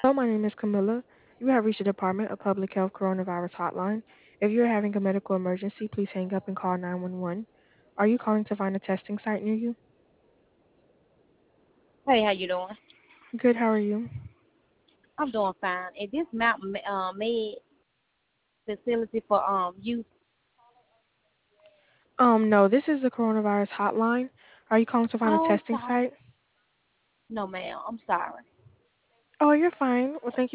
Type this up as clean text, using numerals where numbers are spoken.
Hello, my name is Camilla. You have reached the Department of Public Health Coronavirus Hotline. If you are having a medical emergency, please hang up and call 911. Are you calling to find a testing site near you? Hey, how you doing? Good, how are you? I'm doing fine. Is this Mountain Med facility for youth? No, this is the coronavirus hotline. Are you calling to find a Oh, I'm testing sorry. site? No, ma'am. I'm sorry. Oh, you're fine. Well, thank you